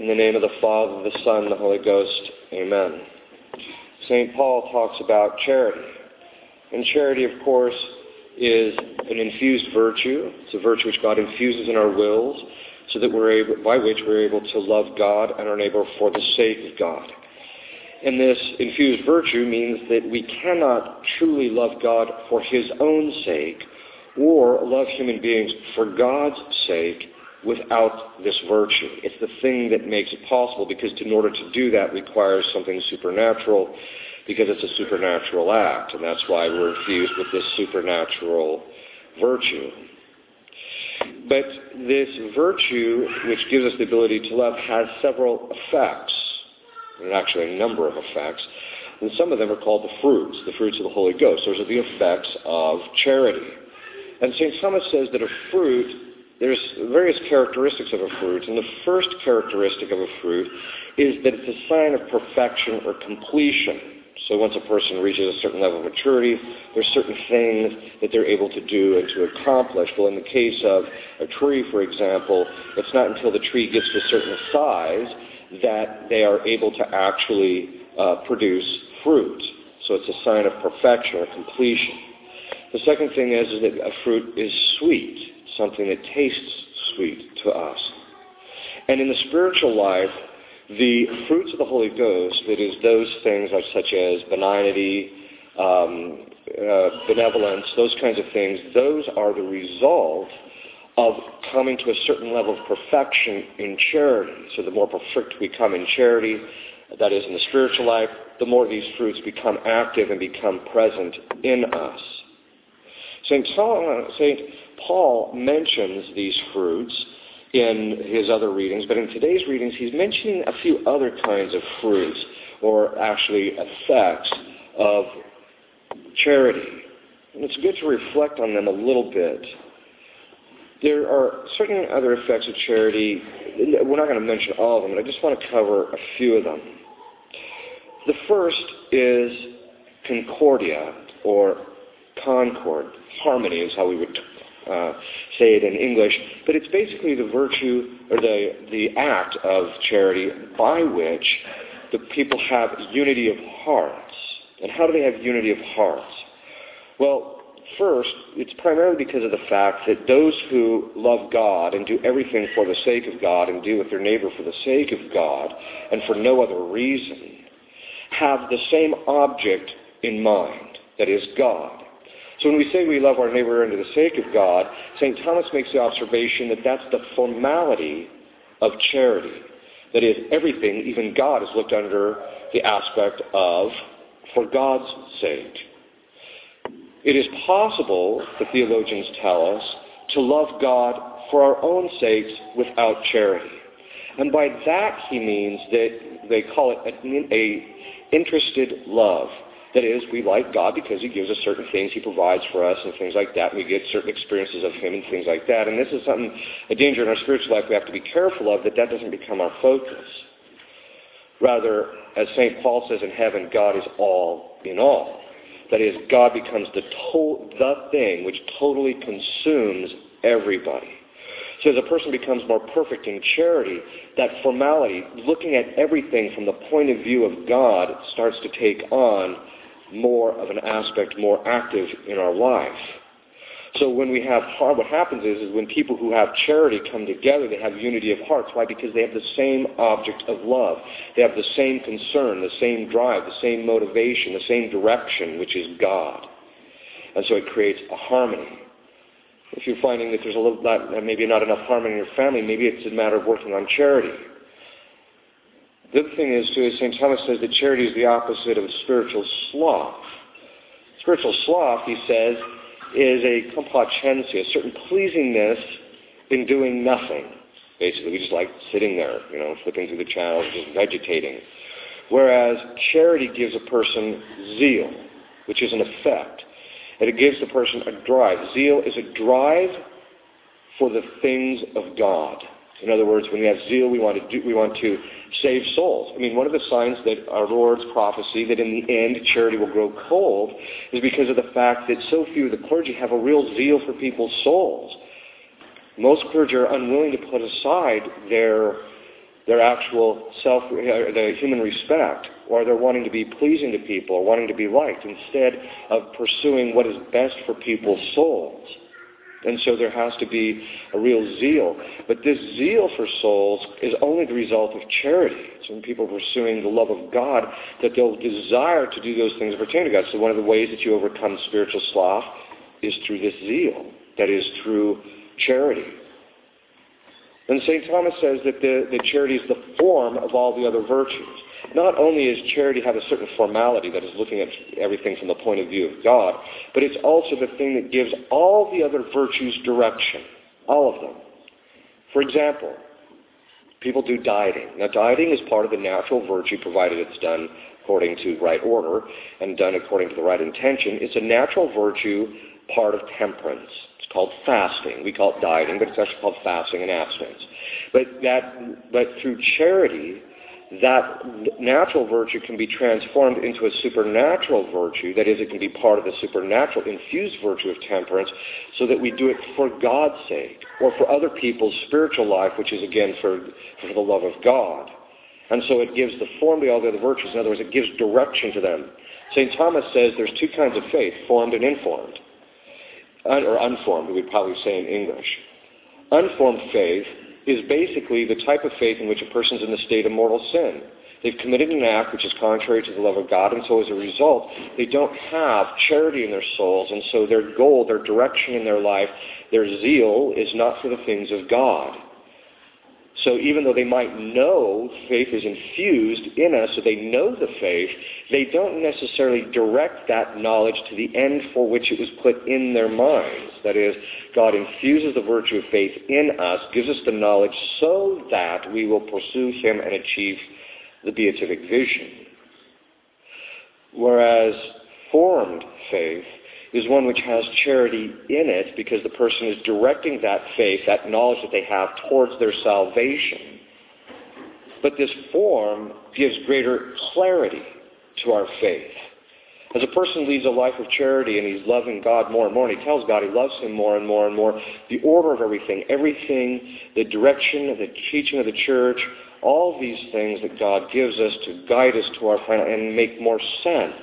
In the name of the Father, the Son, and the Holy Ghost. Amen. St. Paul talks about charity. And charity, of course, is an infused virtue. It's a virtue which God infuses in our wills so that by which we're able to love God and our neighbor for the sake of God. And this infused virtue means that we cannot truly love God for his own sake or love human beings for God's sake without this virtue. It's the thing that makes it possible, because in order to do that requires something supernatural, because it's a supernatural act, and that's why we're infused with this supernatural virtue. But this virtue, which gives us the ability to love, has several effects, and actually a number of effects, and some of them are called the fruits of the Holy Ghost. Those are the effects of charity. And St. Thomas says that a fruit, there's various characteristics of a fruit, and the first characteristic of a fruit is that it's a sign of perfection or completion. So once a person reaches a certain level of maturity, there's certain things that they're able to do and to accomplish. Well, in the case of a tree, for example, it's not until the tree gets to a certain size that they are able to actually produce fruit. So it's a sign of perfection or completion. The second thing is that a fruit is sweet, something that tastes sweet to us. And in the spiritual life, the fruits of the Holy Ghost, that is those things such as benignity, benevolence, those kinds of things, those are the result of coming to a certain level of perfection in charity. So the more perfect we come in charity, that is in the spiritual life, the more these fruits become active and become present in us. St. Paul mentions these fruits in his other readings, but in today's readings he's mentioning a few other kinds of fruits, or actually effects of charity. And it's good to reflect on them a little bit. There are certain other effects of charity. We're not going to mention all of them, but I just want to cover a few of them. The first is concordia, or concord. Harmony is how we would say it in English, but it's basically the virtue or the act of charity by which the people have unity of hearts. And how do they have unity of hearts? Well, first, it's primarily because of the fact that those who love God and do everything for the sake of God and do with their neighbor for the sake of God and for no other reason have the same object in mind, that is God. So when we say we love our neighbor under the sake of God, St. Thomas makes the observation that that's the formality of charity. That is, everything, even God, is looked under the aspect of for God's sake. It is possible, the theologians tell us, to love God for our own sakes without charity. And by that he means that they call it a interested love. That is, we like God because he gives us certain things, he provides for us and things like that. We get certain experiences of him and things like that. And this is a danger in our spiritual life we have to be careful of, that doesn't become our focus. Rather, as St. Paul says in heaven, God is all in all. That is, God becomes the thing which totally consumes everybody. So as a person becomes more perfect in charity, that formality, looking at everything from the point of view of God, starts to take on more of an aspect, more active in our life. So when we have what happens is when people who have charity come together, they have unity of hearts. Why? Because they have the same object of love. They have the same concern, the same drive, the same motivation, the same direction, which is God. And so it creates a harmony. If you're finding that there's maybe not enough harmony in your family, maybe it's a matter of working on charity. The other thing is, too, St. Thomas says that charity is the opposite of spiritual sloth. Spiritual sloth, he says, is a complacentia, a certain pleasingness in doing nothing. Basically, we just like sitting there, flipping through the channels, just vegetating. Whereas charity gives a person zeal, which is an effect. And it gives the person a drive. Zeal is a drive for the things of God. In other words, when we have zeal, we want to save souls. I mean, one of the signs that our Lord's prophecy that in the end charity will grow cold is because of the fact that so few of the clergy have a real zeal for people's souls. Most clergy are unwilling to put aside their their actual the human respect, or they're wanting to be pleasing to people or wanting to be liked instead of pursuing what is best for people's souls. And so there has to be a real zeal. But this zeal for souls is only the result of charity. It's when people are pursuing the love of God that they'll desire to do those things that pertain to God. So one of the ways that you overcome spiritual sloth is through this zeal. That is through charity. And St. Thomas says that the charity is the form of all the other virtues. Not only does charity have a certain formality that is looking at everything from the point of view of God, but it's also the thing that gives all the other virtues direction. All of them. For example, people do dieting. Now, dieting is part of the natural virtue, provided it's done according to right order and done according to the right intention. It's a natural virtue, part of temperance. It's called fasting. We call it dieting, but it's actually called fasting and abstinence. But through charity, that natural virtue can be transformed into a supernatural virtue. That is, it can be part of the supernatural infused virtue of temperance, so that we do it for God's sake, or for other people's spiritual life, which is, again, for the love of God. And so it gives the form to all the other virtues. In other words, it gives direction to them. St. Thomas says there's two kinds of faith, formed and informed. Or unformed, we'd probably say in English. Unformed faith is basically the type of faith in which a person's in the state of mortal sin. They've committed an act which is contrary to the love of God, and so as a result, they don't have charity in their souls, and so their goal, their direction in their life, their zeal is not for the things of God. So even though they might know faith is infused in us, so they know the faith, they don't necessarily direct that knowledge to the end for which it was put in their minds. That is, God infuses the virtue of faith in us, gives us the knowledge so that we will pursue Him and achieve the beatific vision. Whereas formed faith is one which has charity in it because the person is directing that faith, that knowledge that they have, towards their salvation. But this form gives greater clarity to our faith. As a person leads a life of charity and he's loving God more and more, and he tells God he loves Him more and more and more, the order of everything, the direction, the teaching of the Church, all these things that God gives us to guide us to our final and make more sense.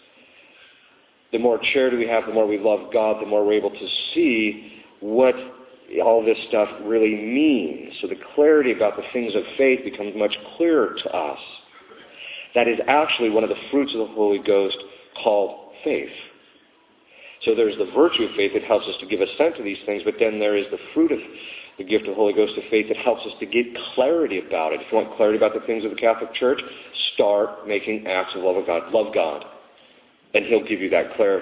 The more charity we have, the more we love God, the more we're able to see what all this stuff really means. So the clarity about the things of faith becomes much clearer to us. That is actually one of the fruits of the Holy Ghost called faith. So there's the virtue of faith that helps us to give assent to these things, but then there is the fruit of the gift of the Holy Ghost of faith that helps us to get clarity about it. If you want clarity about the things of the Catholic Church, start making acts of love of God. Love God. And He'll give you that clarity.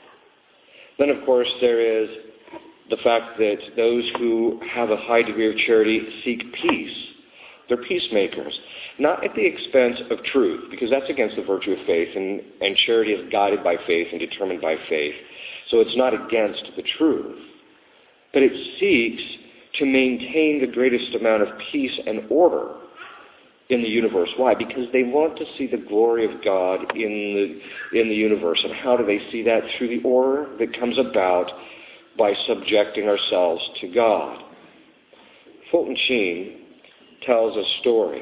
Then, of course, there is the fact that those who have a high degree of charity seek peace. They're peacemakers. Not at the expense of truth, because that's against the virtue of faith, and charity is guided by faith and determined by faith. So it's not against the truth. But it seeks to maintain the greatest amount of peace and order in the universe. Why? Because they want to see the glory of God in the universe. And how do they see that? Through the order that comes about by subjecting ourselves to God. Fulton Sheen tells a story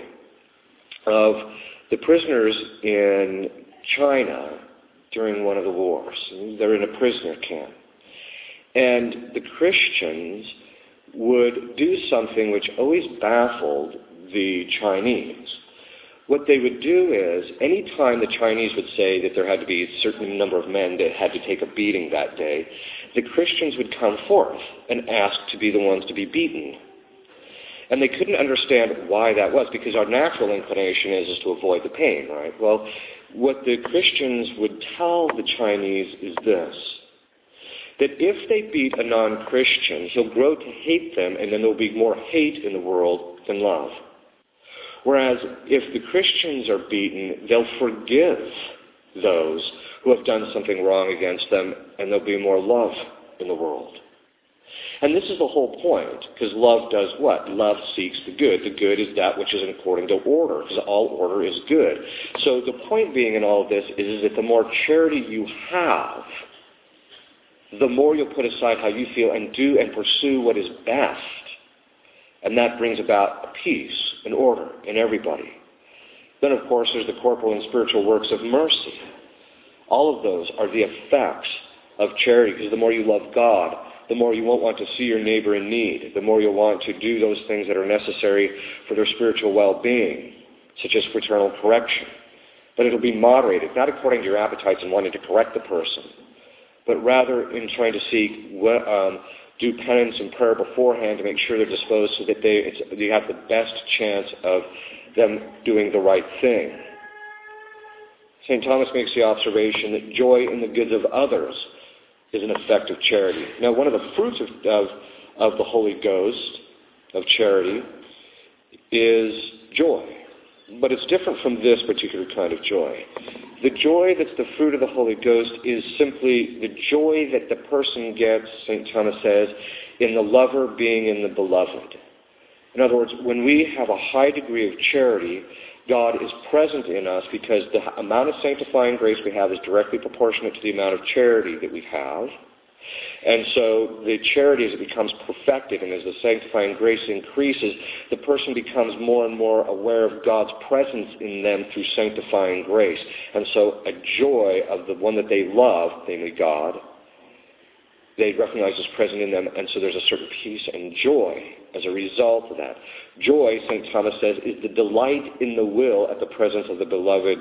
of the prisoners in China during one of the wars. They're in a prisoner camp. And the Christians would do something which always baffled the Chinese. What they would do is, any time the Chinese would say that there had to be a certain number of men that had to take a beating that day, the Christians would come forth and ask to be the ones to be beaten. And they couldn't understand why that was, because our natural inclination is to avoid the pain, right? Well, what the Christians would tell the Chinese is this: that if they beat a non-Christian, he'll grow to hate them, and then there'll be more hate in the world than love. Whereas if the Christians are beaten, they'll forgive those who have done something wrong against them, and there'll be more love in the world. And this is the whole point, because love does what? Love seeks the good. The good is that which is according to order, because all order is good. So the point being in all of this is that the more charity you have, the more you'll put aside how you feel and do and pursue what is best And that brings about peace and order in everybody. Then, of course, there's the corporal and spiritual works of mercy. All of those are the effects of charity, because the more you love God, the more you won't want to see your neighbor in need. The more you'll want to do those things that are necessary for their spiritual well-being, such as fraternal correction. But it'll be moderated, not according to your appetites and wanting to correct the person, but rather in trying to seek, do penance and prayer beforehand to make sure they're disposed so that you have the best chance of them doing the right thing. St. Thomas makes the observation that joy in the goods of others is an effect of charity. Now, one of the fruits of the Holy Ghost, of charity, is joy. But it's different from this particular kind of joy. The joy that's the fruit of the Holy Ghost is simply the joy that the person gets, St. Thomas says, in the lover being in the beloved. In other words, when we have a high degree of charity, God is present in us because the amount of sanctifying grace we have is directly proportionate to the amount of charity that we have. And so the charity, as it becomes perfected and as the sanctifying grace increases, the person becomes more and more aware of God's presence in them through sanctifying grace. And so a joy of the one that they love, namely God, they recognize is present in them, and so there's a certain peace and joy as a result of that. Joy, St. Thomas says, is the delight in the will at the presence of the beloved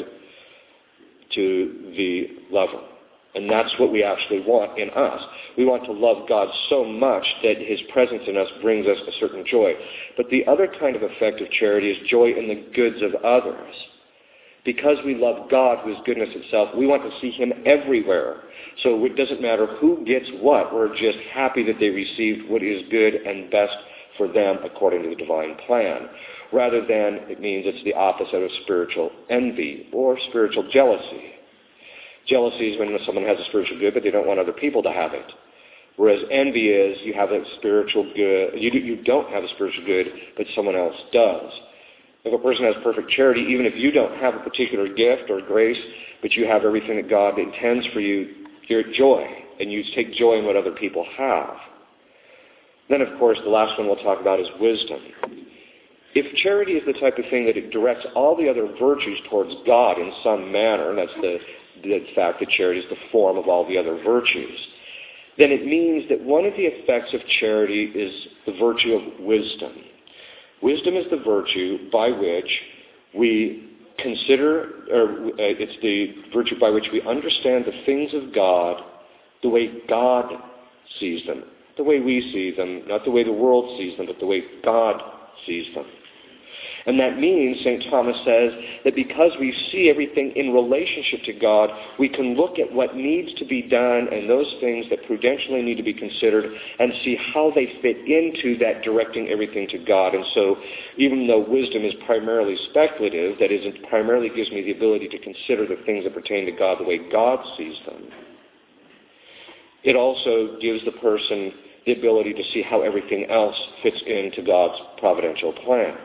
to the lover. And that's what we actually want in us. We want to love God so much that his presence in us brings us a certain joy. But the other kind of effect of charity is joy in the goods of others. Because we love God, who is goodness itself, we want to see him everywhere. So it doesn't matter who gets what. We're just happy that they received what is good and best for them according to the divine plan. Rather than, it means it's the opposite of spiritual envy or spiritual jealousy. Jealousy is when someone has a spiritual good, but they don't want other people to have it. Whereas envy is you have a spiritual good, you don't have a spiritual good, but someone else does. If a person has perfect charity, even if you don't have a particular gift or grace, but you have everything that God intends for you, you're at joy, and you take joy in what other people have. Then, of course, the last one we'll talk about is wisdom. If charity is the type of thing that it directs all the other virtues towards God in some manner, and that's the fact that charity is the form of all the other virtues, then it means that one of the effects of charity is the virtue of wisdom. Wisdom is the virtue by which we consider, or it's the virtue by which we understand the things of God the way God sees them. The way we see them, not the way the world sees them, but the way God sees them. And that means, St. Thomas says, that because we see everything in relationship to God, we can look at what needs to be done and those things that prudentially need to be considered and see how they fit into that directing everything to God. And so, even though wisdom is primarily speculative, that is, it primarily gives me the ability to consider the things that pertain to God the way God sees them, it also gives the person the ability to see how everything else fits into God's providential plan.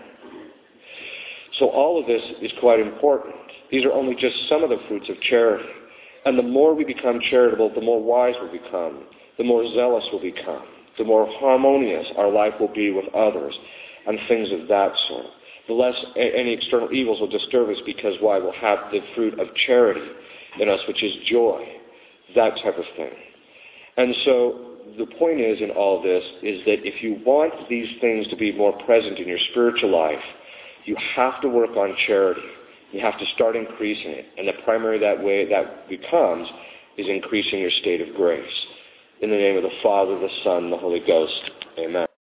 So all of this is quite important. These are only just some of the fruits of charity. And the more we become charitable, the more wise we'll become, the more zealous we'll become, the more harmonious our life will be with others, and things of that sort. The less any external evils will disturb us because why? We'll have the fruit of charity in us, which is joy, that type of thing. And so the point is in all this is that if you want these things to be more present in your spiritual life, you have to work on charity. You have to start increasing it. And the primary way that becomes is increasing your state of grace. In the name of the Father, the Son, and the Holy Ghost. Amen.